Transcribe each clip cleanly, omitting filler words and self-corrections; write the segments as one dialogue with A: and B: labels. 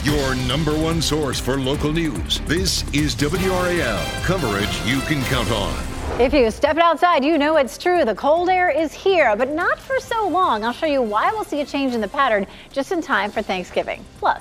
A: Your number one source for local news. This is WRAL, coverage you can count on.
B: If you step outside, you know it's true. The cold air is here, but not for so long. I'll show you why we'll see a change in the pattern just in time for Thanksgiving. Plus,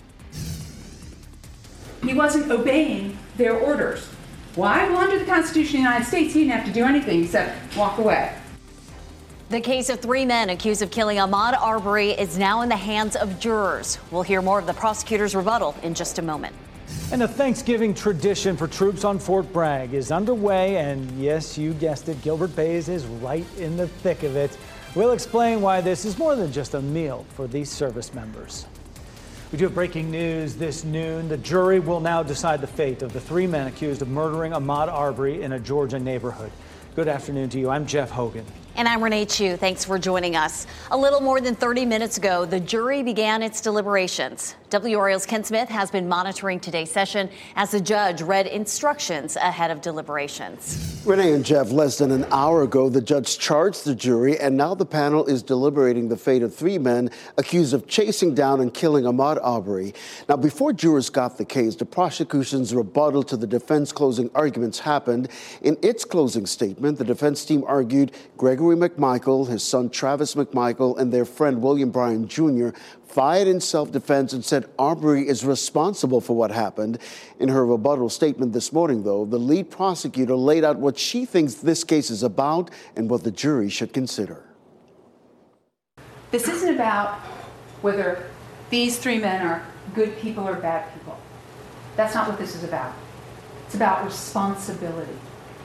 C: he wasn't obeying their orders. Why? Well, under the Constitution of the United States, he didn't have to do anything except walk away.
D: The case of 3 men accused of killing Ahmaud Arbery is now in the hands of jurors. We'll hear more of the prosecutor's rebuttal in just a moment.
E: And a Thanksgiving tradition for troops on Fort Bragg is underway, and yes, you guessed it, Gilbert Bays is right in the thick of it. We'll explain why this is more than just a meal for these service members. We do have breaking news this noon. The jury will now decide the fate of the 3 men accused of murdering Ahmaud Arbery in a Georgia neighborhood. Good afternoon to you. I'm Jeff Hogan.
D: And I'm Renee Chu. Thanks for joining us. A little more than 30 minutes ago, the jury began its deliberations. WRAL's Ken Smith has been monitoring today's session as the judge read instructions ahead of deliberations.
F: Renee and Jeff, less than an hour ago, the judge charged the jury, and now the panel is deliberating the fate of 3 men accused of chasing down and killing Ahmaud Arbery. Now, before jurors got the case, the prosecution's rebuttal to the defense closing arguments happened. In its closing statement, the defense team argued Gregory McMichael, his son Travis McMichael, and their friend William Bryan Jr. fired in self-defense and said Arbery is responsible for what happened. In her rebuttal statement this morning, though, the lead prosecutor laid out what she thinks this case is about and what the jury should consider.
C: This isn't about whether these 3 men are good people or bad people. That's not what this is about. It's about responsibility.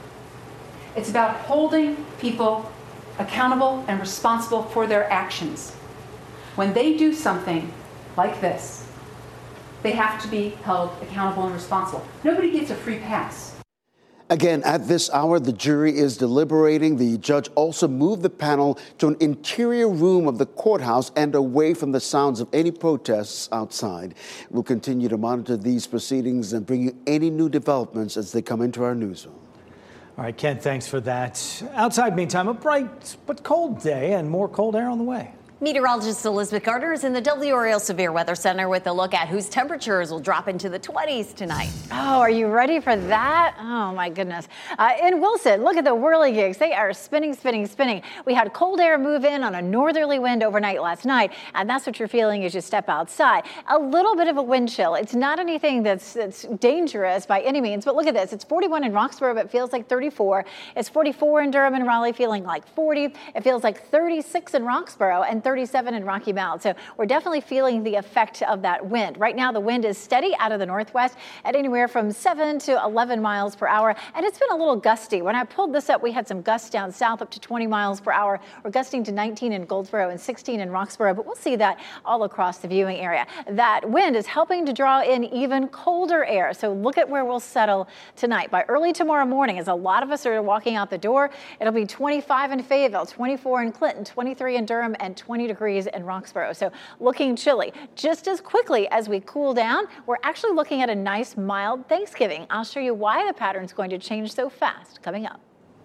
C: It's about holding people accountable and responsible for their actions. When they do something like this, they have to be held accountable and responsible. Nobody gets a free pass.
F: Again, at this hour, the jury is deliberating. The judge also moved the panel to an interior room of the courthouse and away from the sounds of any protests outside. We'll continue to monitor these proceedings and bring you any new developments as they come into our newsroom.
E: All right, Ken, thanks for that. Outside, meantime, a bright but cold day and more cold air on the way.
D: Meteorologist Elizabeth Gardner is in the WRAL Severe Weather Center with a look at whose temperatures will drop into the 20s tonight.
B: oh, are you ready for that? Oh, my goodness. In Wilson, look at the whirligigs. They are spinning, spinning, spinning. We had cold air move in on a northerly wind overnight last night, and that's what you're feeling as you step outside. A little bit of a wind chill. It's not anything that's dangerous by any means, but look at this. It's 41 in Roxborough, but it feels like 34. It's 44 in Durham and Raleigh, feeling like 40. It feels like 36 in Roxborough and 37 in Rocky Mount. So we're definitely feeling the effect of that wind. Right now, the wind is steady out of the northwest at anywhere from 7 to 11 miles per hour. And it's been a little gusty. When I pulled this up, we had some gusts down south up to 20 miles per hour. We're gusting to 19 in Goldsboro and 16 in Roxborough, but we'll see that all across the viewing area. That wind is helping to draw in even colder air. So look at where we'll settle tonight. By early tomorrow morning, as a lot of us are walking out the door, it'll be 25 in Fayetteville, 24 in Clinton, 23 in Durham, and 20 degrees in Roxborough. So looking chilly. Just as quickly as we cool down, we're actually looking at a nice mild Thanksgiving. I'll show you why the pattern's going to change so fast coming up.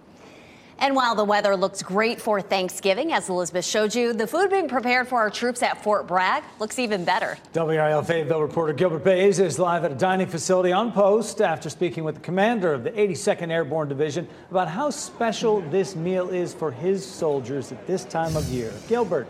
D: And while the weather looks great for Thanksgiving, as Elizabeth showed you, the food being prepared for our troops at Fort Bragg looks even better.
E: WRAL Fayetteville reporter Gilbert Bays is live at a dining facility on post after speaking with the commander of the 82nd Airborne Division about how special this meal is for his soldiers at this time of year. Gilbert.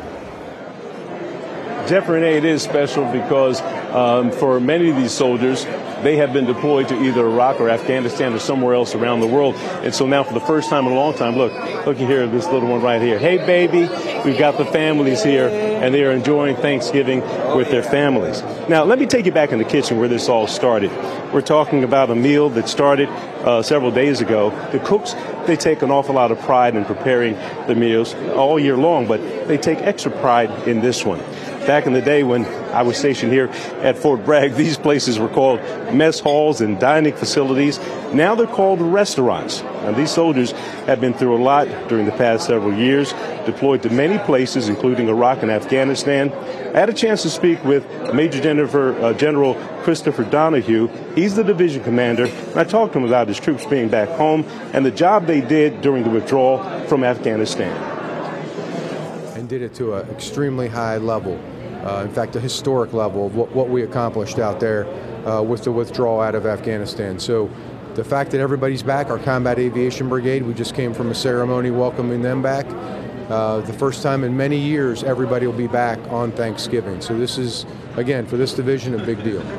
G: Jeff, Renee, it is special because for many of these soldiers, they have been deployed to either Iraq or Afghanistan or somewhere else around the world. And so now for the first time in a long time, looky here, this little one right here. Hey, baby, we've got the families here, and they are enjoying Thanksgiving with their families. Now, let me take you back in the kitchen where this all started. We're talking about a meal that started several days ago. The cooks, they take an awful lot of pride in preparing the meals all year long, but they take extra pride in this one. Back in the day when I was stationed here at Fort Bragg, these places were called mess halls and dining facilities. Now they're called restaurants. Now, these soldiers have been through a lot during the past several years, deployed to many places, including Iraq and Afghanistan. I had a chance to speak with Major General Christopher Donahue. He's the division commander, and I talked to him about his troops being back home and the job they did during the withdrawal from Afghanistan.
H: And did it to an extremely high level. In fact, a historic level of what we accomplished out there with the withdrawal out of Afghanistan. So the fact that everybody's back, our Combat Aviation Brigade, we just came from a ceremony welcoming them back. The first time in many years, everybody will be back on Thanksgiving. So this is, again, for this division, a big deal.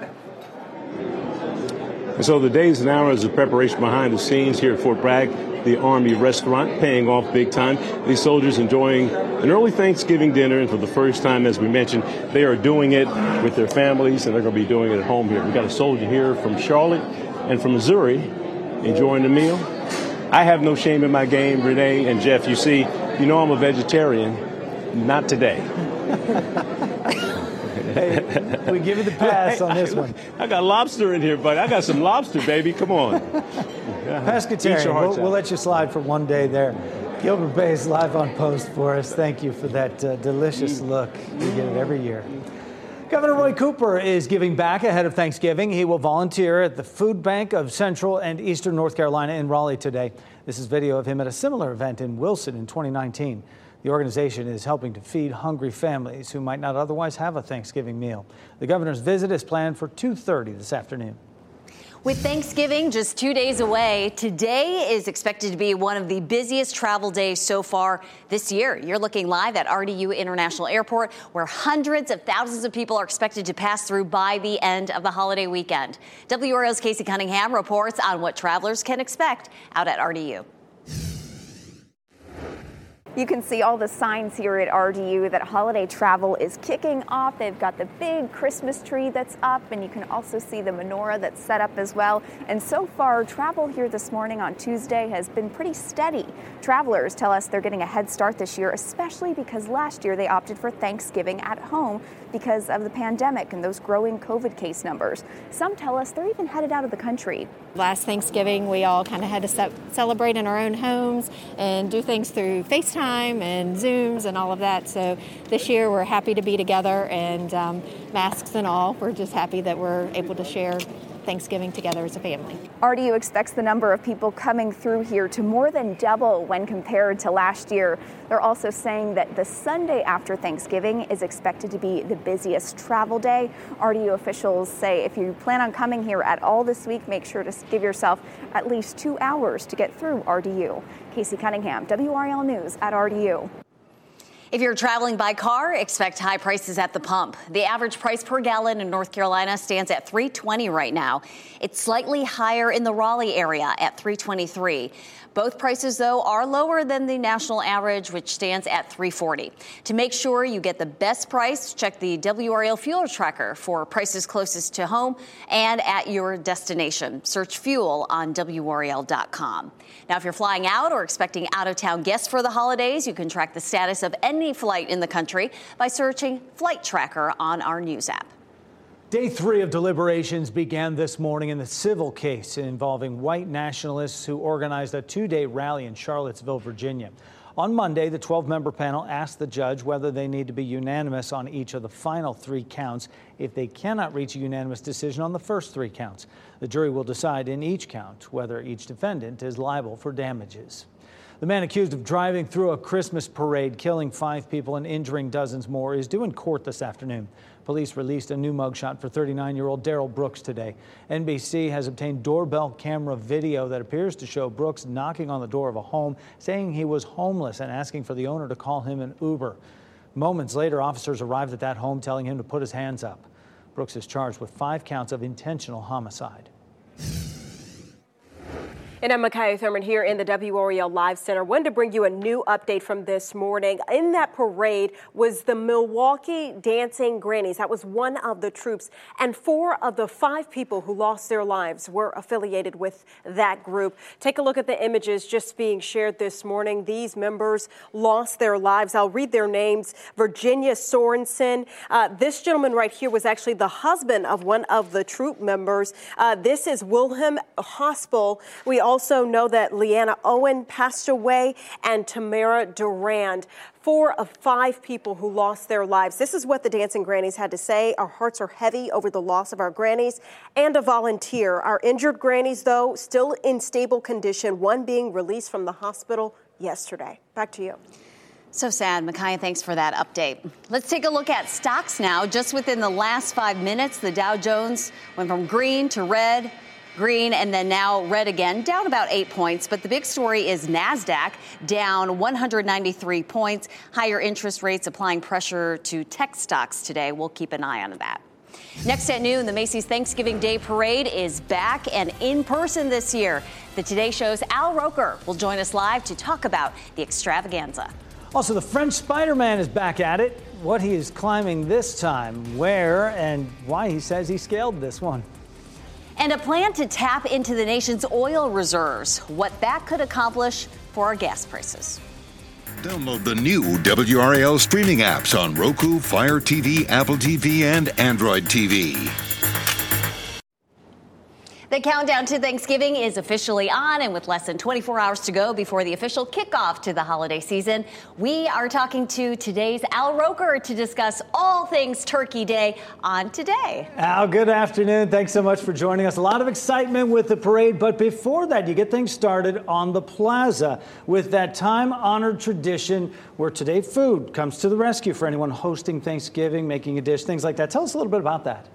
G: And so the days and hours of preparation behind the scenes here at Fort Bragg, the Army restaurant, paying off big time. These soldiers enjoying an early Thanksgiving dinner, and for the first time, as we mentioned, they are doing it with their families, and they're going to be doing it at home here. We've got a soldier here from Charlotte and from Missouri enjoying the meal. I have no shame in my game, Renee and Jeff. You see, you know I'm a vegetarian. Not today.
E: Hey, we give you the pass on this one.
G: I got lobster in here, buddy. I got some lobster, baby. Come on.
E: Pescatarian, we'll let you slide for one day there. Gilbert Bayes live on post for us. Thank you for that delicious look. We get it every year. Governor Roy Cooper is giving back ahead of Thanksgiving. He will volunteer at the Food Bank of Central and Eastern North Carolina in Raleigh today. This is video of him at a similar event in Wilson in 2019. The organization is helping to feed hungry families who might not otherwise have a Thanksgiving meal. The governor's visit is planned for 2:30 this afternoon.
D: With Thanksgiving just 2 days away, today is expected to be one of the busiest travel days so far this year. You're looking live at RDU International Airport, where hundreds of thousands of people are expected to pass through by the end of the holiday weekend. WRAL's Casey Cunningham reports on what travelers can expect out at RDU.
I: You can see all the signs here at RDU that holiday travel is kicking off. They've got the big Christmas tree that's up, and you can also see the menorah that's set up as well. And so far, travel here this morning on Tuesday has been pretty steady. Travelers tell us they're getting a head start this year, especially because last year they opted for Thanksgiving at home because of the pandemic and those growing COVID case numbers. Some tell us they're even headed out of the country.
J: Last Thanksgiving, we all kind of had to celebrate in our own homes and do things through FaceTime and Zooms and all of that. So this year we're happy to be together, and masks and all. We're just happy that we're able to share Thanksgiving together as a family.
I: RDU expects the number of people coming through here to more than double when compared to last year. They're also saying that the Sunday after Thanksgiving is expected to be the busiest travel day. RDU officials say if you plan on coming here at all this week, make sure to give yourself at least 2 hours to get through RDU. Casey Cunningham, WRAL News at RDU.
D: If you're traveling by car, expect high prices at the pump. The average price per gallon in North Carolina stands at $3.20 right now. It's slightly higher in the Raleigh area at $3.23. Both prices, though, are lower than the national average, which stands at $3.40. To make sure you get the best price, check the WRAL Fuel Tracker for prices closest to home and at your destination. Search fuel on WRAL.com. Now, if you're flying out or expecting out-of-town guests for the holidays, you can track the status of any flight in the country by searching Flight Tracker on our news app.
E: Day 3 of deliberations began this morning in the civil case involving white nationalists who organized a 2-day rally in Charlottesville, Virginia. On Monday, the 12-member panel asked the judge whether they need to be unanimous on each of the final 3 counts if they cannot reach a unanimous decision on the first 3 counts. The jury will decide in each count whether each defendant is liable for damages. The man accused of driving through a Christmas parade, killing 5 people and injuring dozens more, is due in court this afternoon. Police released a new mugshot for 39-year-old Daryl Brooks today. NBC has obtained doorbell camera video that appears to show Brooks knocking on the door of a home, saying he was homeless and asking for the owner to call him an Uber. Moments later, officers arrived at that home telling him to put his hands up. Brooks is charged with 5 counts of intentional homicide.
K: And I'm Micaiah Thurman here in the WRAL Live Center. Wanted to bring you a new update from this morning. In that parade was the Milwaukee Dancing Grannies. That was one of the troops. And 4 of the 5 people who lost their lives were affiliated with that group. Take a look at the images just being shared this morning. These members lost their lives. I'll read their names. Virginia Sorensen. This gentleman right here was actually the husband of one of the troop members. This is Wilhelm Hospel. We also know that Leanna Owen passed away, and Tamara Durand. 4 of 5 people who lost their lives. This is what the Dancing Grannies had to say. Our hearts are heavy over the loss of our grannies and a volunteer. Our injured grannies, though, still in stable condition, one being released from the hospital yesterday. Back to you.
D: So sad. Micaiah, thanks for that update. Let's take a look at stocks now. Just within the last 5 minutes, the Dow Jones went from green to red, green, and then now red again, down about 8 points. But the big story is NASDAQ down 193 points. Higher interest rates applying pressure to tech stocks today. We'll keep an eye on that. Next at noon, the Macy's Thanksgiving Day Parade is back and in person this year. The Today Show's Al Roker will join us live to talk about the extravaganza.
E: Also, the French Spider-Man is back at it. What he is climbing this time, where, and why he says he scaled this one.
D: And a plan to tap into the nation's oil reserves. What that could accomplish for our gas prices.
A: Download the new WRAL streaming apps on Roku, Fire TV, Apple TV, and Android TV.
D: The countdown to Thanksgiving is officially on, and with less than 24 hours to go before the official kickoff to the holiday season, we are talking to today's Al Roker to discuss all things Turkey Day on Today.
E: Al, good afternoon. Thanks so much for joining us. A lot of excitement with the parade, but before that, you get things started on the plaza with that time-honored tradition where Today Food comes to the rescue for anyone hosting Thanksgiving, making a dish, things like that. Tell us a little bit about that.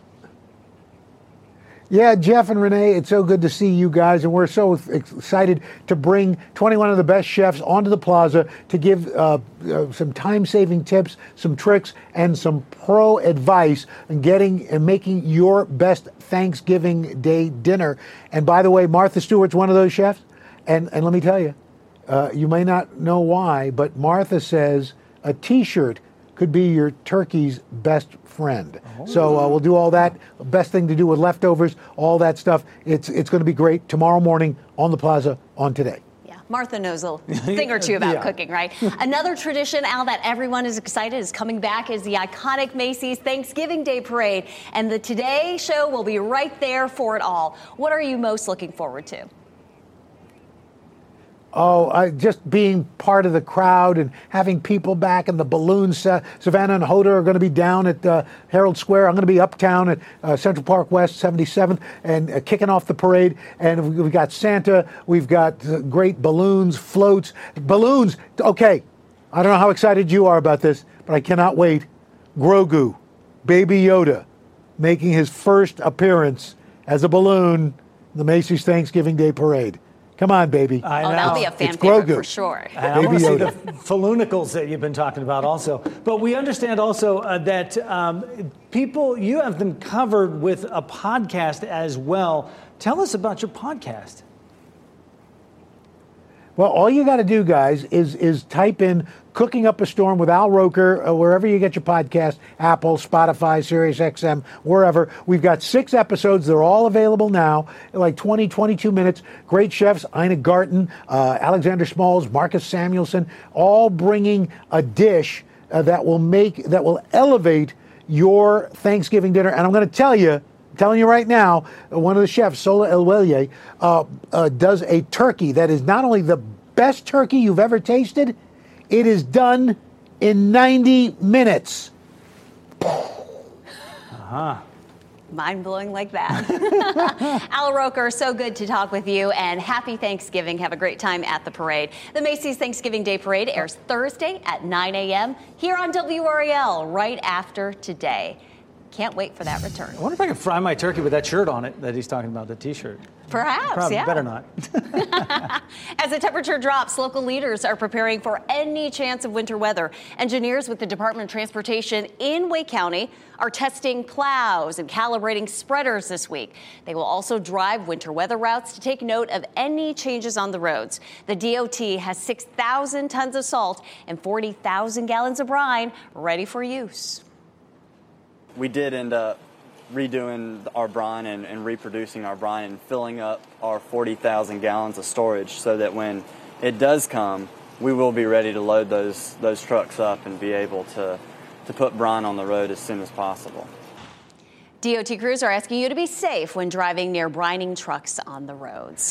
L: Yeah, Jeff and Renee, it's so good to see you guys, and we're so excited to bring 21 of the best chefs onto the plaza to give some time-saving tips, some tricks, and some pro advice on getting and making your best Thanksgiving Day dinner. And by the way, Martha Stewart's one of those chefs, and let me tell you, you may not know why, but Martha says a T-shirt could be your turkey's best friend. Oh. So we'll do all that. Best thing to do with leftovers, all that stuff. It's going to be great tomorrow morning on the plaza on Today.
D: Yeah, Martha knows a thing or two about cooking, right? Another tradition, Al, that everyone is excited is coming back is the iconic Macy's Thanksgiving Day Parade. And the Today Show will be right there for it all. What are you most looking forward to?
L: Oh, just being part of the crowd and having people back, and the balloons. Savannah and Hoda are going to be down at Herald Square. I'm going to be uptown at Central Park West, 77th, and kicking off the parade. And we've got Santa. We've got great balloons, floats. Balloons. Okay, I don't know how excited you are about this, but I cannot wait. Grogu, Baby Yoda, making his first appearance as a balloon in the Macy's Thanksgiving Day Parade. Come on, baby.
D: That'll be a fan favorite for sure.
E: I want to see the falloonicals that you've been talking about also. But we understand also that you have them covered with a podcast as well. Tell us about your podcast.
L: Well, all you got to do, guys, is type in Cooking Up a Storm with Al Roker, wherever you get your podcast, Apple, Spotify, SiriusXM, wherever. We've got 6 episodes. They're all available now, like 20, 22 minutes. Great chefs, Ina Garten, Alexander Smalls, Marcus Samuelson, all bringing a dish that will elevate your Thanksgiving dinner. And I'm going to tell you, I'm telling you right now, one of the chefs, Sola El-Welye, does a turkey that is not only the best turkey you've ever tasted, it is done in 90 minutes.
D: Mind-blowing like that. Al Roker, so good to talk with you, and happy Thanksgiving. Have a great time at the parade. The Macy's Thanksgiving Day Parade airs Thursday at 9 a.m. here on WRAL right after Today. Can't wait for that return.
E: I wonder if I can fry my turkey with that shirt on it that he's talking about, the T-shirt.
D: Perhaps,
E: Probably
D: yeah.
E: Better not.
D: As the temperature drops, local leaders are preparing for any chance of winter weather. Engineers with the Department of Transportation in Wake County are testing plows and calibrating spreaders this week. They will also drive winter weather routes to take note of any changes on the roads. The DOT has 6,000 tons of salt and 40,000 gallons of brine ready for use.
M: We did end up redoing our brine and reproducing our brine and filling up our 40,000 gallons of storage so that when it does come, we will be ready to load those trucks up and be able to put brine on the road as soon as possible.
D: DOT crews are asking you to be safe when driving near brining trucks on the roads.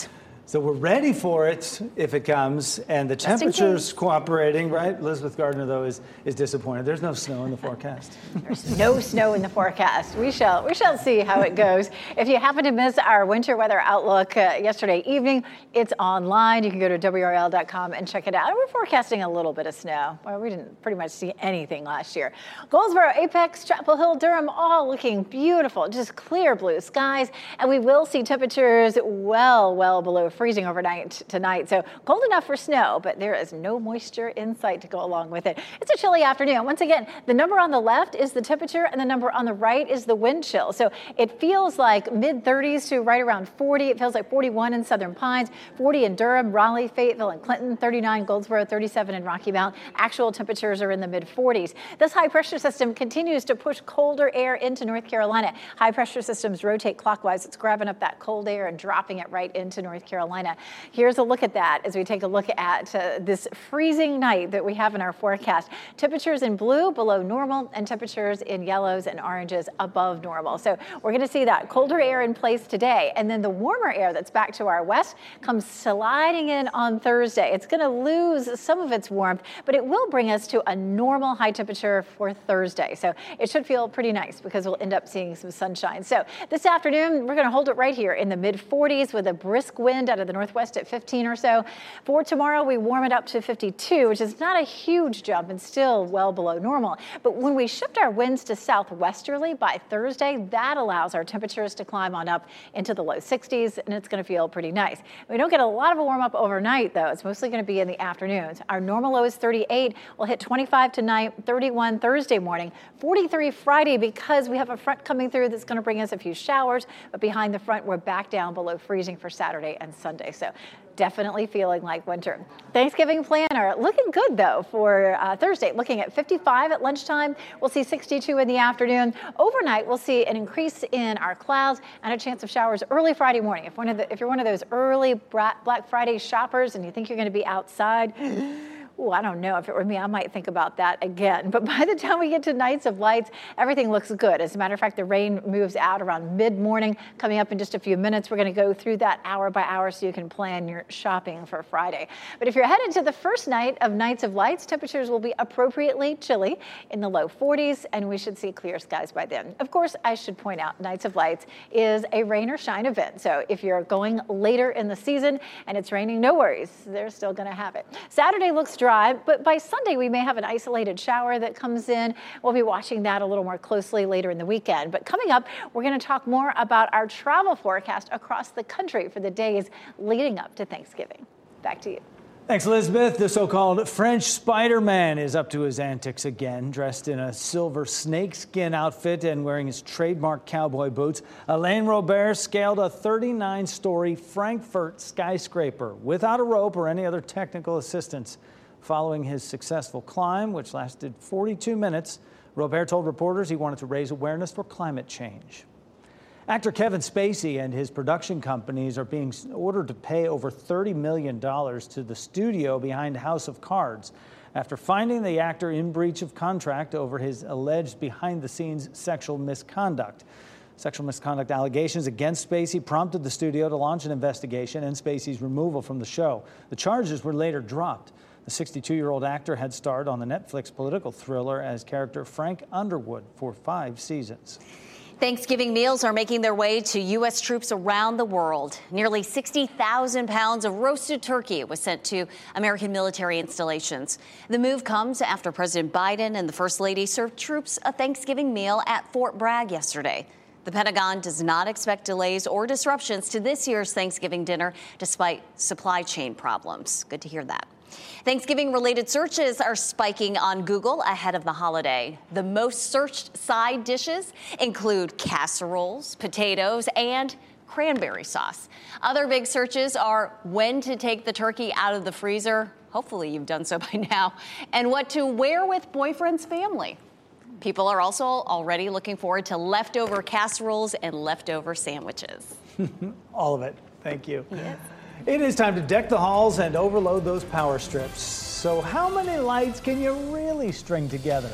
E: So we're ready for it if it comes, and the temperature's cooperating, right? Elizabeth Gardner, though, is disappointed. There's no snow in the forecast.
B: There's no snow in the forecast. We shall see how it goes. If you happen to miss our winter weather outlook yesterday evening, it's online. You can go to WRAL.com and check it out. We're forecasting a little bit of snow. Well, we didn't pretty much see anything last year. Goldsboro, Apex, Chapel Hill, Durham, all looking beautiful, just clear blue skies, and we will see temperatures well below freezing overnight tonight. So cold enough for snow, but there is no moisture in sight to go along with it. It's a chilly afternoon. Once again, the number on the left is the temperature and the number on the right is the wind chill. So it feels like mid-30s to right around 40. It feels like 41 in Southern Pines, 40 in Durham, Raleigh, Fayetteville, and Clinton, 39 Goldsboro, 37 in Rocky Mount. Actual temperatures are in the mid-40s. This high pressure system continues to push colder air into North Carolina. High pressure systems rotate clockwise. It's grabbing up that cold air and dropping it right into North Carolina. Here's a look at that as we take a look at this freezing night that we have in our forecast. Temperatures in blue below normal and temperatures in yellows and oranges above normal. So we're going to see that colder air in place today. And then the warmer air that's back to our west comes sliding in on Thursday. It's going to lose some of its warmth, but it will bring us to a normal high temperature for Thursday. So it should feel pretty nice because we'll end up seeing some sunshine. So this afternoon, we're going to hold it right here in the mid-40s with a brisk wind out of the northwest at 15 or so. For tomorrow, we warm it up to 52, which is not a huge jump and still well below normal. But when we shift our winds to southwesterly by Thursday, that allows our temperatures to climb on up into the low 60s, and it's going to feel pretty nice. We don't get a lot of a warm up overnight, though. It's mostly going to be in the afternoons. Our normal low is 38. We'll hit 25 tonight, 31 Thursday morning, 43 Friday because we have a front coming through that's going to bring us a few showers. But behind the front, we're back down below freezing for Saturday and Sunday. So definitely feeling like winter. Thanksgiving planner looking good, though, for Thursday. Looking at 55 at lunchtime. We'll see 62 in the afternoon. Overnight, we'll see an increase in our clouds and a chance of showers early Friday morning. If you're one of those early Black Friday shoppers and you think you're going to be outside, oh, I don't know. If it were me, I might think about that again. But by the time we get to Nights of Lights, everything looks good. As a matter of fact, the rain moves out around mid-morning. Coming up in just a few minutes, we're going to go through that hour by hour so you can plan your shopping for Friday. But if you're headed to the first night of Nights of Lights, temperatures will be appropriately chilly in the low 40s, and we should see clear skies by then. Of course, I should point out Nights of Lights is a rain or shine event. So if you're going later in the season and it's raining, no worries. They're still going to have it. Saturday looks dry, but by Sunday we may have an isolated shower that comes in. We'll be watching that a little more closely later in the weekend. But coming up, we're going to talk more about our travel forecast across the country for the days leading up to Thanksgiving. Back to you.
E: Thanks, Elizabeth. The so-called French Spider-Man is up to his antics again. Dressed in a silver snakeskin outfit and wearing his trademark cowboy boots, Alain Robert scaled a 39-story Frankfurt skyscraper without a rope or any other technical assistance. Following his successful climb, which lasted 42 minutes, Robert told reporters he wanted to raise awareness for climate change. Actor Kevin Spacey and his production companies are being ordered to pay over $30 million to the studio behind House of Cards after finding the actor in breach of contract over his alleged behind-the-scenes sexual misconduct. Sexual misconduct allegations against Spacey prompted the studio to launch an investigation and Spacey's removal from the show. The charges were later dropped. The 62-year-old actor had starred on the Netflix political thriller as character Frank Underwood for 5 seasons.
D: Thanksgiving meals are making their way to U.S. troops around the world. Nearly 60,000 pounds of roasted turkey was sent to American military installations. The move comes after President Biden and the First Lady served troops a Thanksgiving meal at Fort Bragg yesterday. The Pentagon does not expect delays or disruptions to this year's Thanksgiving dinner, despite supply chain problems. Good to hear that. Thanksgiving-related searches are spiking on Google ahead of the holiday. The most searched side dishes include casseroles, potatoes, and cranberry sauce. Other big searches are when to take the turkey out of the freezer. Hopefully you've done so by now. And what to wear with boyfriend's family. People are also already looking forward to leftover casseroles and leftover sandwiches.
E: All of it. Thank you.
D: Yes.
E: It is time to deck the halls and overload those power strips. So how many lights can you really string together?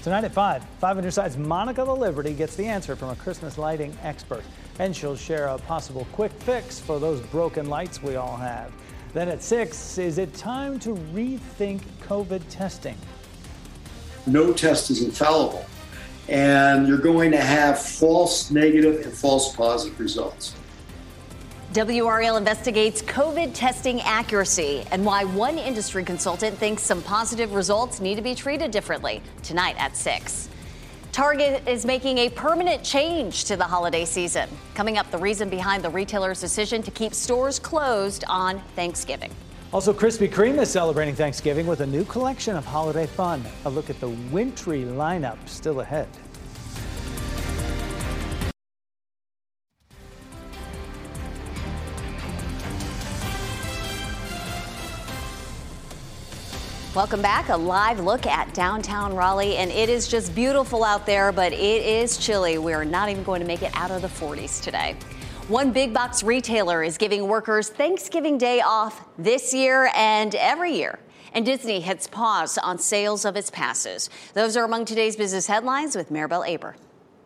E: Tonight at 5 on your side's Monica the Liberty gets the answer from a Christmas lighting expert. And she'll share a possible quick fix for those broken lights we all have. Then at 6, is it time to rethink COVID testing?
N: No test is infallible, and you're going to have false negative and false positive results.
D: WRAL investigates COVID testing accuracy and why one industry consultant thinks some positive results need to be treated differently. Tonight at 6. Target is making a permanent change to the holiday season. Coming up, the reason behind the retailer's decision to keep stores closed on Thanksgiving.
E: Also, Krispy Kreme is celebrating Thanksgiving with a new collection of holiday fun. A look at the wintry lineup still ahead.
D: Welcome back. A live look at downtown Raleigh, and it is just beautiful out there, but it is chilly. We are not even going to make it out of the 40s today. One big box retailer is giving workers Thanksgiving Day off this year and every year. And Disney hits pause on sales of its passes. Those are among today's business headlines with Maribel Aber.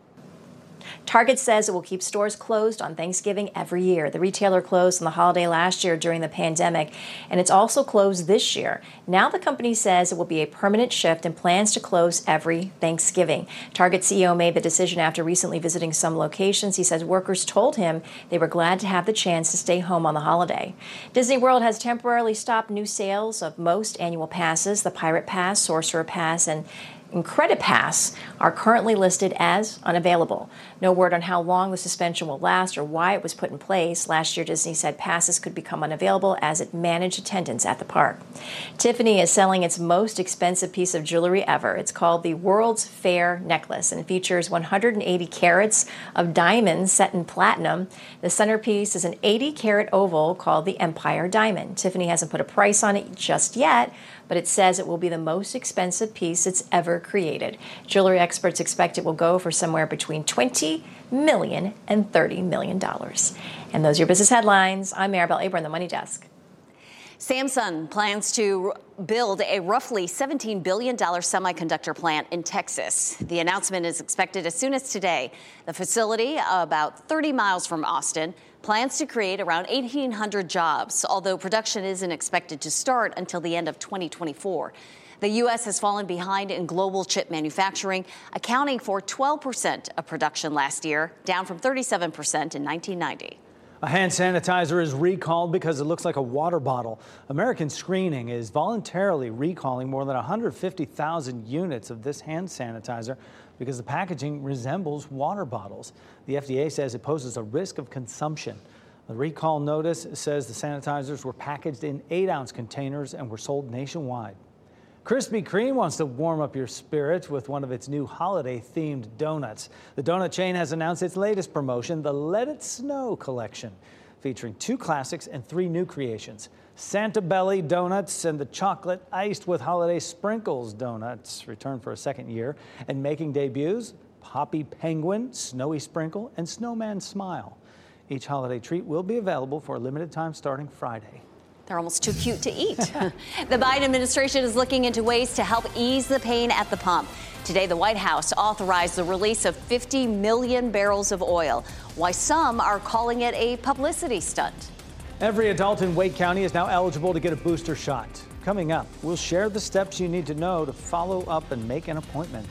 O: Target says it will keep stores closed on Thanksgiving every year. The retailer closed on the holiday last year during the pandemic, and it's also closed this year. Now the company says it will be a permanent shift and plans to close every Thanksgiving. Target CEO made the decision after recently visiting some locations. He says workers told him they were glad to have the chance to stay home on the holiday. Disney World has temporarily stopped new sales of most annual passes. The Pirate Pass, Sorcerer Pass, and Credit Pass are currently listed as unavailable. No word on how long the suspension will last or why it was put in place. Last year, Disney said passes could become unavailable as it managed attendance at the park. Tiffany is selling its most expensive piece of jewelry ever. It's called the World's Fair Necklace and features 180 carats of diamonds set in platinum. The centerpiece is an 80-carat oval called the Empire Diamond. Tiffany hasn't put a price on it just yet, but it says it will be the most expensive piece it's ever created. Jewelry experts expect it will go for somewhere between $20 million and $30 million. And those are your business headlines. I'm Maribel Aber on the Money Desk.
D: Samsung plans to build a roughly $17 billion semiconductor plant in Texas. The announcement is expected as soon as today. The facility, about 30 miles from Austin, plans to create around 1,800 jobs, although production isn't expected to start until the end of 2024. The U.S. has fallen behind in global chip manufacturing, accounting for 12% of production last year, down from 37% in 1990.
E: A hand sanitizer is recalled because it looks like a water bottle. American Screening is voluntarily recalling more than 150,000 units of this hand sanitizer because the packaging resembles water bottles. The FDA says it poses a risk of consumption. The recall notice says the sanitizers were packaged in 8-ounce containers and were sold nationwide. Krispy Kreme wants to warm up your spirits with one of its new holiday-themed donuts. The donut chain has announced its latest promotion, the Let It Snow collection, featuring 2 classics and 3 new creations. Santa Belly donuts and the chocolate iced with holiday sprinkles donuts return for a second year, and making debuts, Poppy Penguin, Snowy Sprinkle, and Snowman Smile. Each holiday treat will be available for a limited time starting Friday.
D: They're almost too cute to eat. The Biden administration is looking into ways to help ease the pain at the pump. Today, the White House authorized the release of 50 million barrels of oil, why some are calling it a publicity stunt.
E: Every adult in Wake County is now eligible to get a booster shot. Coming up, we'll share the steps you need to know to follow up and make an appointment.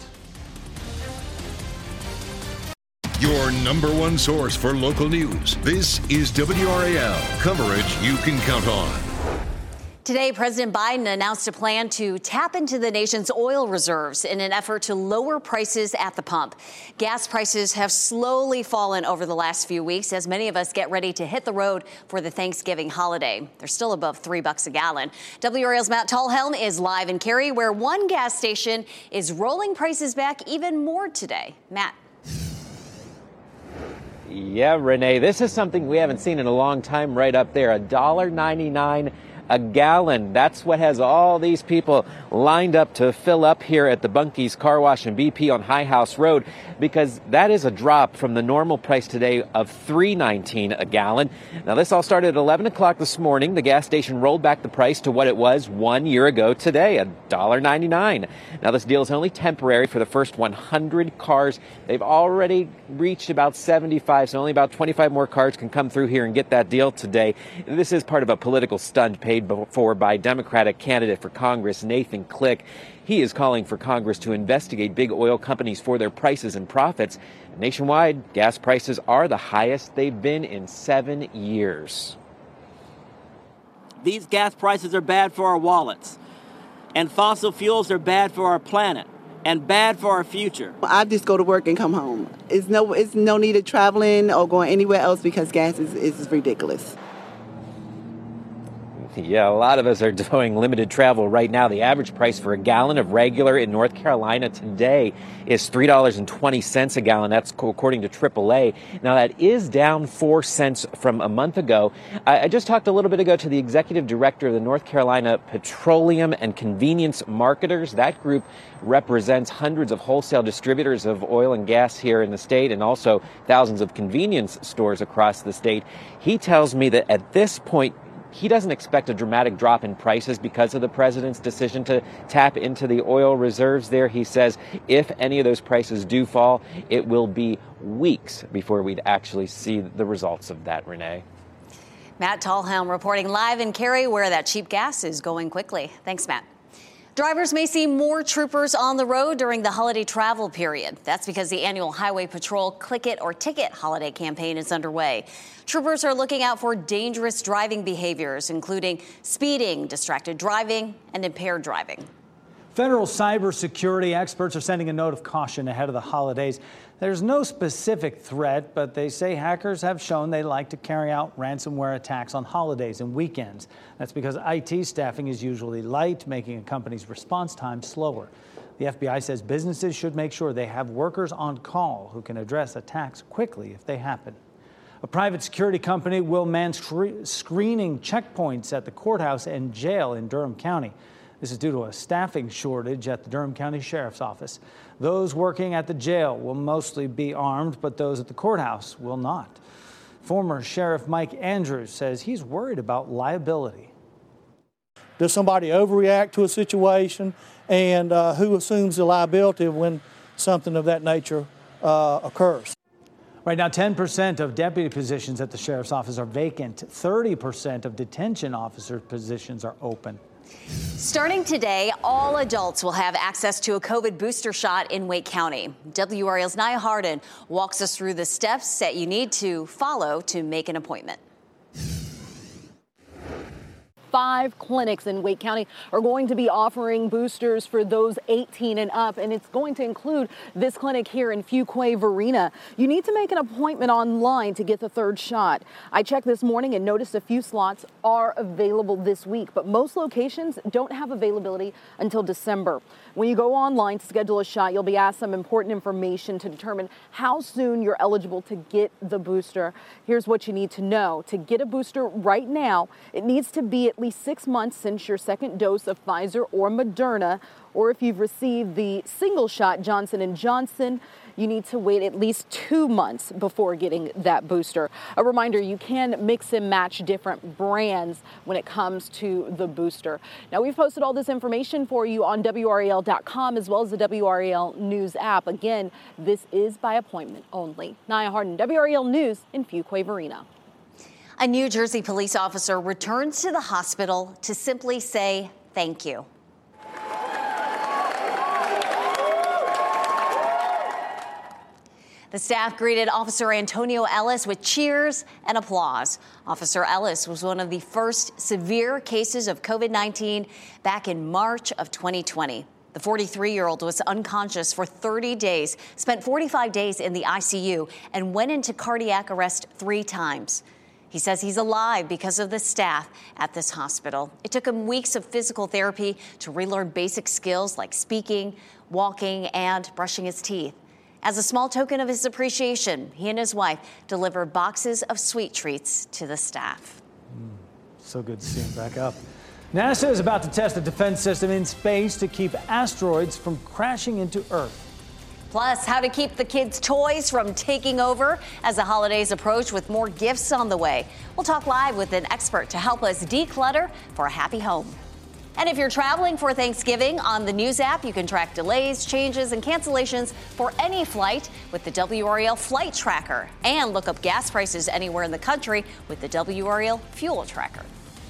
A: Your #1 source for local news. This is WRAL, coverage you can count on.
D: Today, President Biden announced a plan to tap into the nation's oil reserves in an effort to lower prices at the pump. Gas prices have slowly fallen over the last few weeks as many of us get ready to hit the road for the Thanksgiving holiday. They're still above $3 a gallon. WRAL's Matt Tallhelm is live in Cary, where one gas station is rolling prices back even more today. Matt.
P: Yeah, Renee, this is something we haven't seen in a long time right up there. $1.99 a gallon. That's what has all these people lined up to fill up here at the Bunky's Car Wash and BP on High House Road, because that is a drop from the normal price today of $3.19 a gallon. Now, this all started at 11 o'clock this morning. The gas station rolled back the price to what it was 1 year ago today, $1.99. Now, this deal is only temporary for the first 100 cars. They've already reached about 75, so only about 25 more cars can come through here and get that deal today. This is part of a political stunt paid for by Democratic candidate for Congress, Nathan Click. He is calling for Congress to investigate big oil companies for their prices and profits. Nationwide, gas prices are the highest they've been in 7 years.
Q: These gas prices are bad for our wallets, and fossil fuels are bad for our planet and bad for our future.
R: I just go to work and come home. It's no need of traveling or going anywhere else because gas is ridiculous.
P: Yeah, a lot of us are doing limited travel right now. The average price for a gallon of regular in North Carolina today is $3.20 a gallon. That's according to AAA. Now, that is down 4 cents from a month ago. I just talked a little bit ago to the executive director of the North Carolina Petroleum and Convenience Marketers. That group represents hundreds of wholesale distributors of oil and gas here in the state and also thousands of convenience stores across the state. He tells me that at this point, he doesn't expect a dramatic drop in prices because of the president's decision to tap into the oil reserves there. He says if any of those prices do fall, it will be weeks before we'd actually see the results of that, Renee.
D: Matt Tallhelm reporting live in Cary, where that cheap gas is going quickly. Thanks, Matt. Drivers may see more troopers on the road during the holiday travel period. That's because the annual Highway Patrol Click It or Ticket holiday campaign is underway. Troopers are looking out for dangerous driving behaviors, including speeding, distracted driving, and impaired driving.
E: Federal cybersecurity experts are sending a note of caution ahead of the holidays. There's no specific threat, but they say hackers have shown they like to carry out ransomware attacks on holidays and weekends. That's because IT staffing is usually light, making a company's response time slower. The FBI says businesses should make sure they have workers on call who can address attacks quickly if they happen. A private security company will man screening checkpoints at the courthouse and jail in Durham County. This is due to a staffing shortage at the Durham County Sheriff's Office. Those working at the jail will mostly be armed, but those at the courthouse will not. Former Sheriff Mike Andrews says he's worried about liability.
S: Does somebody overreact to a situation, and who assumes the liability when something of that nature occurs?
E: Right now, 10% of deputy positions at the Sheriff's Office are vacant. 30% of detention officer positions are open.
D: Starting today, all adults will have access to a COVID booster shot in Wake County. WRAL's Nia Harden walks us through the steps that you need to follow to make an appointment.
T: 5 clinics in Wake County are going to be offering boosters for those 18 and up, and it's going to include this clinic here in Fuquay-Varina. You need to make an appointment online to get the 3rd shot. I checked this morning and noticed a few slots are available this week, but most locations don't have availability until December. When you go online to schedule a shot, you'll be asked some important information to determine how soon you're eligible to get the booster. Here's what you need to know. To get a booster right now, it needs to be at least 6 months since your 2nd dose of Pfizer or Moderna, or if you've received the single shot Johnson & Johnson, you need to wait at least 2 months before getting that booster. A reminder, you can mix and match different brands when it comes to the booster. Now, we've posted all this information for you on WRAL.com as well as the WRAL News app. Again, this is by appointment only. Nia Harden, WRAL News in Fuquay-Varina.
D: A New Jersey police officer returns to the hospital to simply say thank you. The staff greeted Officer Antonio Ellis with cheers and applause. Officer Ellis was one of the first severe cases of COVID-19 back in March of 2020. The 43-year-old was unconscious for 30 days, spent 45 days in the ICU, and went into cardiac arrest 3 times. He says he's alive because of the staff at this hospital. It took him weeks of physical therapy to relearn basic skills like speaking, walking, and brushing his teeth. As a small token of his appreciation, he and his wife delivered boxes of sweet treats to the staff.
E: So good to see him back up. NASA is about to test a defense system in space to keep asteroids from crashing into Earth.
D: Plus, how to keep the kids' toys from taking over as the holidays approach with more gifts on the way. We'll talk live with an expert to help us declutter for a happy home. And if you're traveling for Thanksgiving on the News app, you can track delays, changes, and cancellations for any flight with the WRAL Flight Tracker. And look up gas prices anywhere in the country with the WRAL Fuel Tracker.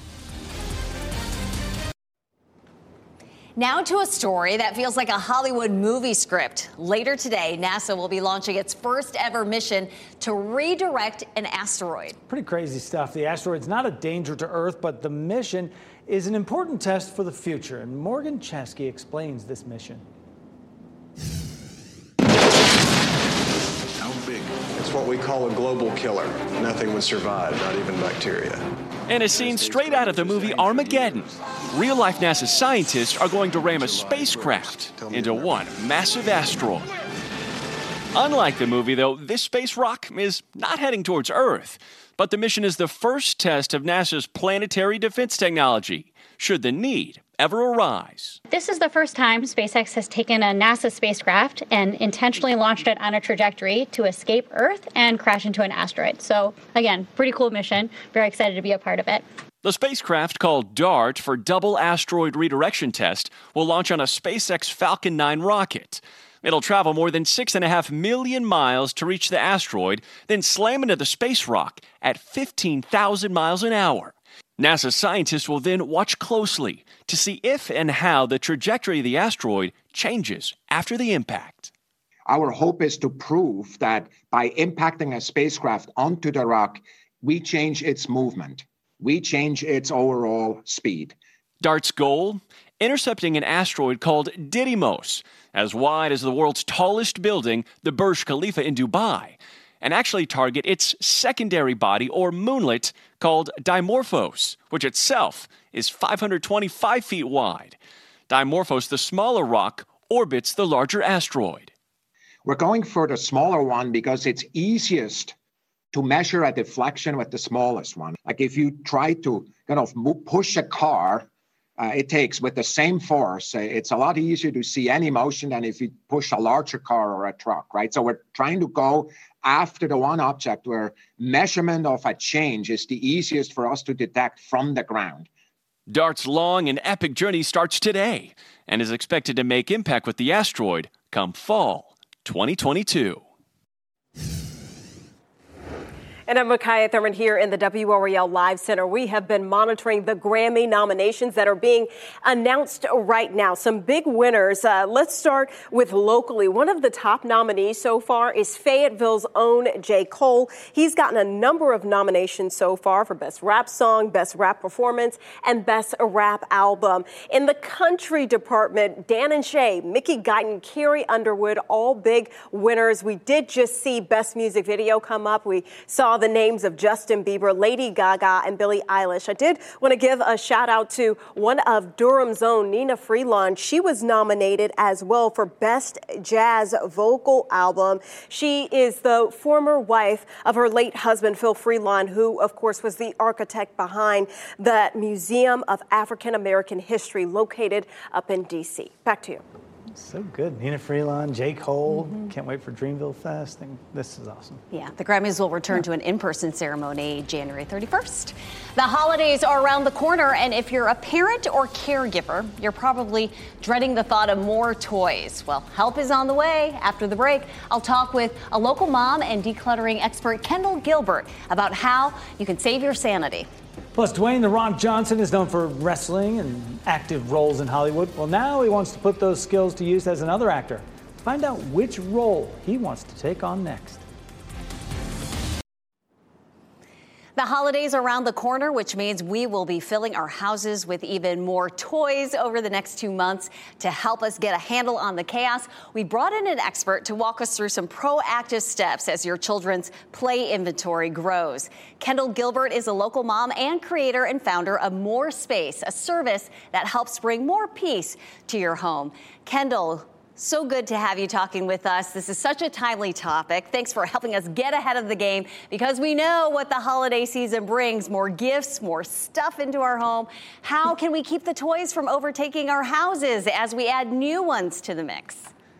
D: Now to a story that feels like a Hollywood movie script. Later today, NASA will be launching its first ever mission to redirect an asteroid.
E: Pretty crazy stuff. The asteroid's not a danger to Earth, but the mission is an important test for the future. And Morgan Chesky explains this mission.
U: How big? It's what we call a global killer. Nothing would survive, not even bacteria.
V: And a scene straight out of the movie Armageddon. Real-life NASA scientists are going to ram a spacecraft into one massive asteroid. Unlike the movie, though, this space rock is not heading towards Earth. But the mission is the first test of NASA's planetary defense technology, should the need ever arise.
W: This is the first time SpaceX has taken a NASA spacecraft and intentionally launched it on a trajectory to escape Earth and crash into an asteroid. So, again, pretty cool mission. Very excited to be a part of it.
V: The spacecraft, called DART for Double Asteroid Redirection Test, will launch on a SpaceX Falcon 9 rocket. It'll travel more than 6.5 million miles to reach the asteroid, then slam into the space rock at 15,000 miles an hour. NASA scientists will then watch closely to see if and how the trajectory of the asteroid changes after the impact.
X: Our hope is to prove that by impacting a spacecraft onto the rock, we change its movement. We change its overall speed.
V: DART's goal? Intercepting an asteroid called Didymos, as wide as the world's tallest building, the Burj Khalifa in Dubai, and actually target its secondary body or moonlet called Dimorphos, which itself is 525 feet wide. Dimorphos, the smaller rock, orbits the larger asteroid.
X: We're going for the smaller one because it's easiest to measure a deflection with the smallest one. Like if you try to push a car, it takes with the same force, it's a lot easier to see any motion than if you push a larger car or a truck, right? So we're trying to go after the one object where measurement of a change is the easiest for us to detect from the ground.
V: DART's long and epic journey starts today and is expected to make impact with the asteroid come fall 2022.
K: And I'm Micaiah Thurman here in the WRAL Live Center. We have been monitoring the Grammy nominations that are being announced right now. Some big winners. Let's start with locally. One of the top nominees so far is Fayetteville's own J. Cole. He's gotten a number of nominations so far for Best Rap Song, Best Rap Performance, and Best Rap Album. In the country department, Dan and Shay, Mickey Guyton, Carrie Underwood, all big winners. We did just see Best Music Video come up. We saw the names of Justin Bieber, Lady Gaga, and Billie Eilish. I did want to give a shout out to one of Durham's own, Nina Freeland. She was nominated as well for Best Jazz Vocal Album. She is the former wife of her late husband, Phil Freeland, who, of course, was the architect behind the Museum of African American History located up in D.C. Back to you.
E: So good. Nina Freeland, J. Cole. Can't wait for Dreamville Fest. This is awesome.
D: Yeah, the Grammys will return to an in-person ceremony January 31st. The holidays are around the corner, and if you're a parent or caregiver, you're probably dreading the thought of more toys. Well, help is on the way. After the break, I'll talk with a local mom and decluttering expert, Kendall Gilbert, about how you can save your sanity.
E: Plus, Dwayne "The Rock" Johnson is known for wrestling and active roles in Hollywood. Well, now he wants to put those skills to use as another actor. Find out which role he wants to take on next.
D: The holidays are around the corner, which means we will be filling our houses with even more toys over the next 2 months. To help us get a handle on the chaos, we brought in an expert to walk us through some proactive steps as your children's play inventory grows. Kendall Gilbert is a local mom and creator and founder of More Space, a service that helps bring more peace to your home. Kendall, So good to have you talking with us. This is such a timely topic. Thanks for helping us get ahead of the game because we know what the holiday season brings. More gifts, more stuff into our home. How can we keep the toys from overtaking our houses as we add new ones to the mix?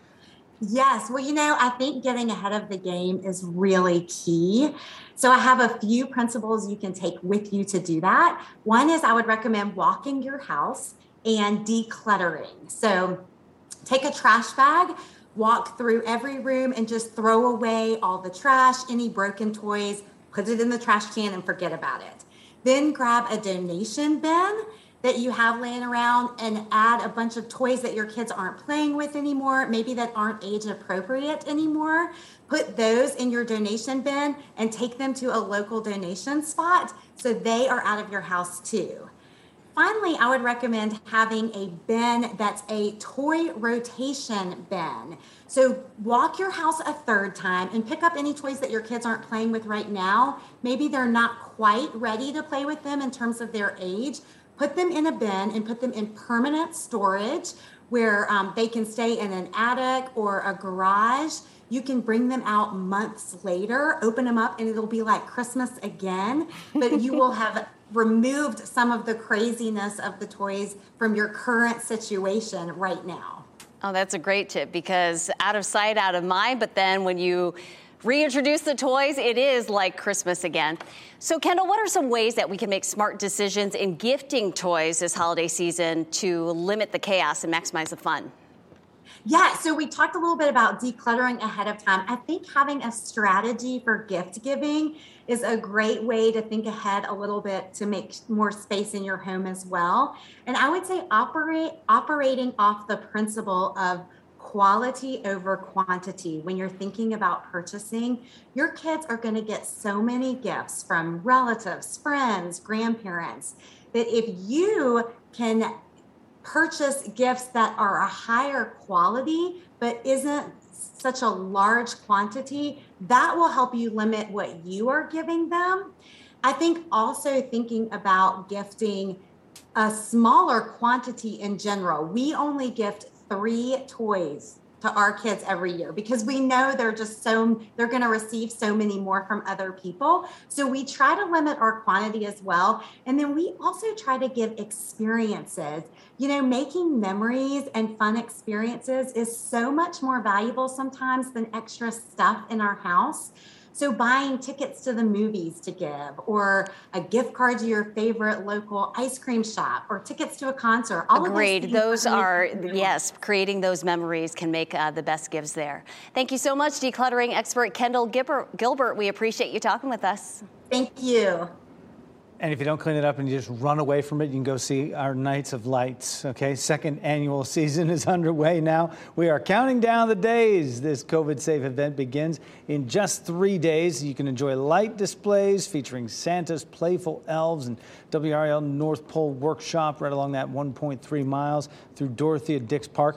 C: Yes. Well, I think getting ahead of the game is really key. So I have a few principles you can take with you to do that. One is I would recommend walking your house and decluttering. So take a trash bag, walk through every room and just throw away all the trash, any broken toys, put it in the trash can and forget about it. Then grab a donation bin that you have laying around and add a bunch of toys that your kids aren't playing with anymore, maybe that aren't age appropriate anymore. Put those in your donation bin and take them to a local donation spot so they are out of your house too. Finally, I would recommend having a bin that's a toy rotation bin. So walk your house a third time and pick up any toys that your kids aren't playing with right now. Maybe they're not quite ready to play with them in terms of their age. Put them in a bin and put them in permanent storage where they can stay in an attic or a garage. You can bring them out months later, open them up, and it'll be like Christmas again, but you will have removed some of the craziness of the toys from your current situation right now.
D: Oh, that's a great tip because out of sight, out of mind, but then when you reintroduce the toys, it is like Christmas again. So, Kendall, what are some ways that we can make smart decisions in gifting toys this holiday season to limit the chaos and maximize the fun?
C: Yeah, so we talked a little bit about decluttering ahead of time. I think having a strategy for gift giving is a great way to think ahead a little bit to make more space in your home as well. And I would say operating off the principle of quality over quantity. When you're thinking about purchasing, your kids are going to get so many gifts from relatives, friends, grandparents, that if you can purchase gifts that are a higher quality but isn't such a large quantity, that will help you limit what you are giving them. I think also thinking about gifting a smaller quantity in general. We only gift 3 toys to our kids every year because we know they're going to receive so many more from other people. So we try to limit our quantity as well. And then we also try to give experiences. Making memories and fun experiences is so much more valuable sometimes than extra stuff in our house. So buying tickets to the movies to give, or a gift card to your favorite local ice cream shop, or tickets to a concert.
D: Agreed. Those are, yes, creating those memories can make the best gifts there. Thank you so much, decluttering expert Kendall Gilbert. We appreciate you talking with us.
C: Thank you.
E: And if you don't clean it up and you just run away from it, you can go see our Nights of Lights, okay? Second annual season is underway now. We are counting down the days. This COVID-safe event begins in just 3 days. You can enjoy light displays featuring Santa's playful elves and WRAL North Pole Workshop right along that 1.3 miles through Dorothea Dix Park.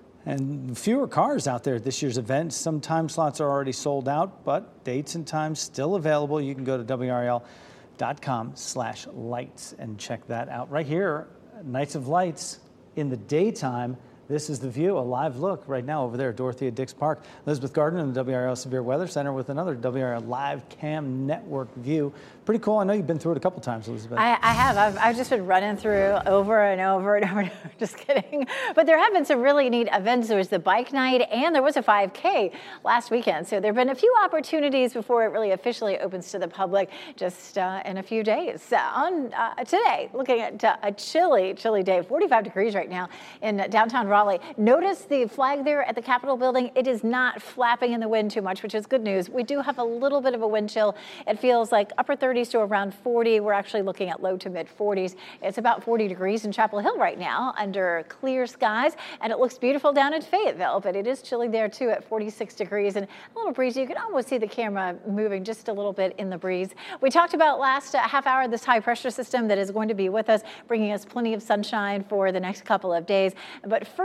E: And fewer cars out there at this year's event. Some time slots are already sold out, but dates and times still available. You can go to WRAL.com/lights and check that out. Right here, Nights of Lights in the daytime. This is the view, a live look right now over there at Dorothea Dix Park. Elizabeth Gardner in the WRAL Severe Weather Center with another WRAL Live Cam Network view. Pretty cool. I know you've been through it a couple times, Elizabeth.
B: I have. I've just been running through over and over and over. Just kidding. But there have been some really neat events. There was the bike night and there was a 5K last weekend. So there have been a few opportunities before it really officially opens to the public just in a few days. Today, looking at a chilly day, 45 degrees right now in downtown Raleigh. Notice the flag there at the Capitol building. It is not flapping in the wind too much, which is good news. We do have a little bit of a wind chill. It feels like upper 30s to around 40. We're actually looking at low to mid 40s. It's about 40 degrees in Chapel Hill right now under clear skies, and it looks beautiful down in Fayetteville, but it is chilly there too at 46 degrees and a little breezy. You can almost see the camera moving just a little bit in the breeze. We talked about last half hour this high pressure system that is going to be with us, bringing us plenty of sunshine for the next couple of days. But first,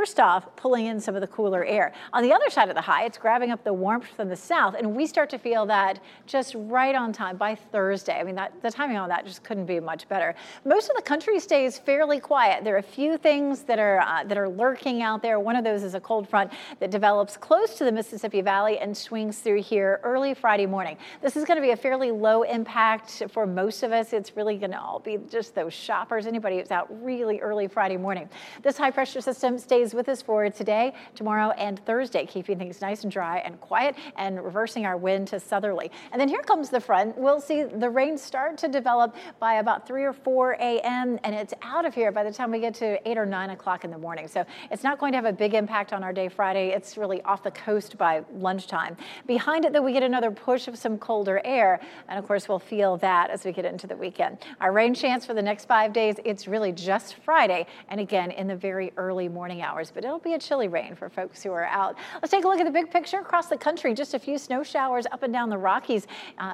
B: first off, pulling in some of the cooler air. On the other side of the high, it's grabbing up the warmth from the south, and we start to feel that just right on time by Thursday. I mean, the timing on that just couldn't be much better. Most of the country stays fairly quiet. There are a few things that are lurking out there. One of those is a cold front that develops close to the Mississippi Valley and swings through here early Friday morning. This is going to be a fairly low impact for most of us. It's really going to all be just those shoppers, anybody who's out really early Friday morning. This high pressure system stays with us for today, tomorrow, and Thursday, keeping things nice and dry and quiet and reversing our wind to southerly. And then here comes the front. We'll see the rain start to develop by about 3 or 4 a.m. and it's out of here by the time we get to 8 or 9 o'clock in the morning. So it's not going to have a big impact on our day Friday. It's really off the coast by lunchtime. Behind it, though, we get another push of some colder air. And of course, we'll feel that as we get into the weekend. Our rain chance for the next 5 days, it's really just Friday. And again, in the very early morning hours, but it'll be a chilly rain for folks who are out. Let's take a look at the big picture across the country. Just a few snow showers up and down the Rockies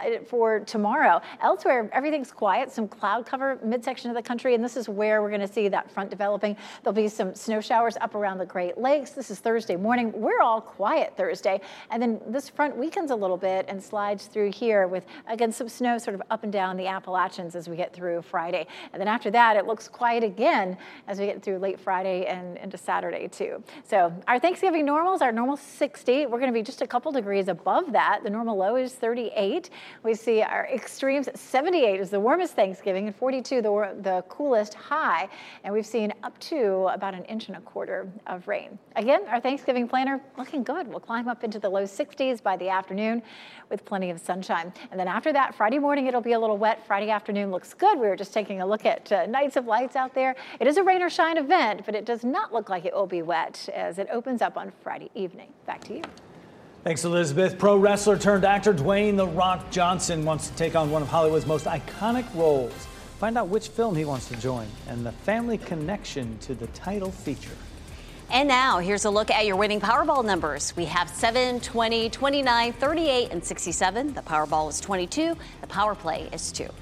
B: for tomorrow. Elsewhere, everything's quiet. Some cloud cover midsection of the country, and this is where we're going to see that front developing. There'll be some snow showers up around the Great Lakes. This is Thursday morning. We're all quiet Thursday, and then this front weakens a little bit and slides through here with, again, some snow sort of up and down the Appalachians as we get through Friday. And then after that, it looks quiet again as we get through late Friday and into Saturday, too. So our Thanksgiving normals, our normal 60. We're going to be just a couple degrees above that. The normal low is 38. We see our extremes. 78 is the warmest Thanksgiving, and 42 the coolest high. And we've seen up to about 1.25 inches of rain. Again, our Thanksgiving planner looking good. We'll climb up into the low 60s by the afternoon with plenty of sunshine. And then after that, Friday morning, it'll be a little wet. Friday afternoon looks good. We were just taking a look at Nights of Lights out there. It is a rain or shine event, but it does not look like it will be wet as it opens up on Friday evening. Back to you.
E: Thanks, Elizabeth. Pro wrestler turned actor Dwayne "The Rock" Johnson wants to take on one of Hollywood's most iconic roles. Find out which film he wants to join and the family connection to the title feature.
D: And now, here's a look at your winning Powerball numbers. We have 7, 20, 29, 38, and 67. The Powerball is 22. The Power Play is 2.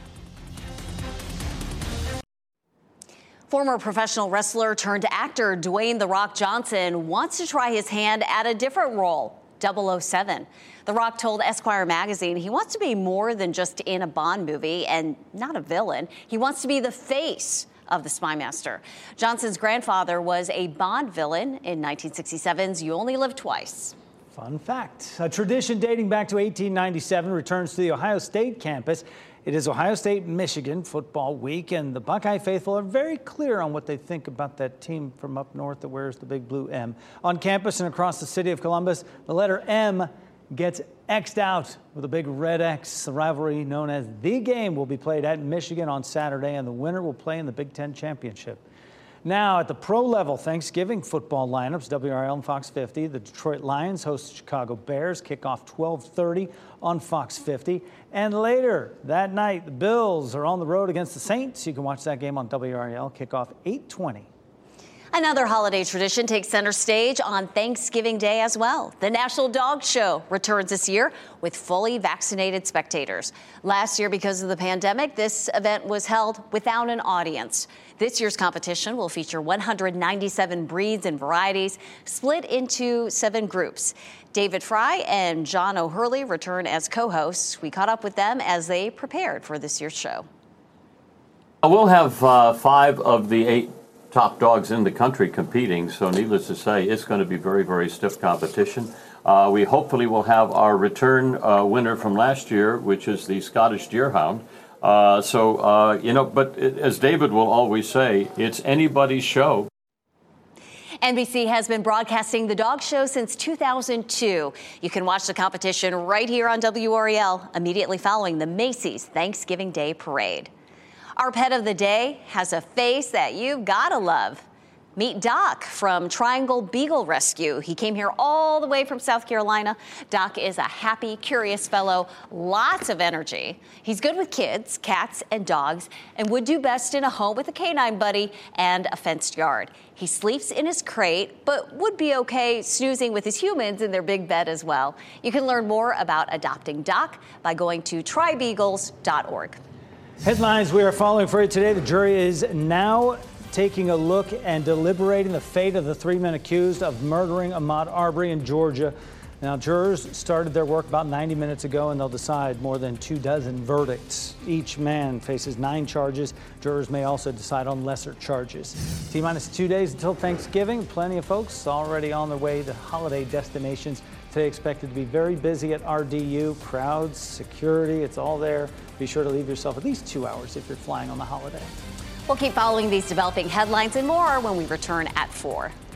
D: Former professional wrestler turned actor Dwayne "The Rock" Johnson wants to try his hand at a different role, 007. The Rock told Esquire magazine he wants to be more than just in a Bond movie and not a villain. He wants to be the face of the Spy Master. Johnson's grandfather was a Bond villain in 1967's You Only Live Twice.
E: Fun fact, a tradition dating back to 1897 returns to the Ohio State campus. It is Ohio State-Michigan football week, and the Buckeye faithful are very clear on what they think about that team from up north that wears the big blue M. On campus and across the city of Columbus, the letter M gets X'd out with a big red X. The rivalry known as The Game will be played at Michigan on Saturday, and the winner will play in the Big Ten Championship. Now, at the pro level Thanksgiving football lineups, WRL and Fox 50, the Detroit Lions host the Chicago Bears, kickoff 12:30 on Fox 50. And later that night, the Bills are on the road against the Saints. You can watch that game on WRL, kickoff 8:20.
D: Another holiday tradition takes center stage on Thanksgiving Day as well. The National Dog Show returns this year with fully vaccinated spectators. Last year, because of the pandemic, this event was held without an audience. This year's competition will feature 197 breeds and varieties split into 7 groups. David Fry and John O'Hurley return as co-hosts. We caught up with them as they prepared for this year's show.
F: We'll have 5 of the 8 top dogs in the country competing, so needless to say, it's going to be very, very stiff competition. We hopefully will have our return winner from last year, which is the Scottish Deerhound. But as David will always say, it's anybody's show.
D: NBC has been broadcasting the dog show since 2002. You can watch the competition right here on WREL immediately following the Macy's Thanksgiving Day Parade. Our pet of the day has a face that you've gotta love. Meet Doc from Triangle Beagle Rescue. He came here all the way from South Carolina. Doc is a happy, curious fellow, lots of energy. He's good with kids, cats, and dogs, and would do best in a home with a canine buddy and a fenced yard. He sleeps in his crate, but would be okay snoozing with his humans in their big bed as well. You can learn more about adopting Doc by going to trybeagles.org.
E: Headlines we are following for you today. The jury is now taking a look and deliberating the fate of the 3 men accused of murdering Ahmaud Arbery in Georgia. Now, jurors started their work about 90 minutes ago, and they'll decide more than 24 verdicts. Each man faces 9 charges. Jurors may also decide on lesser charges. T-minus 2 days until Thanksgiving. Plenty of folks already on their way to holiday destinations. Today expected to be very busy at RDU. Crowds, security, it's all there. Be sure to leave yourself at least 2 hours if you're flying on the holiday.
D: We'll keep following these developing headlines and more when we return at 4.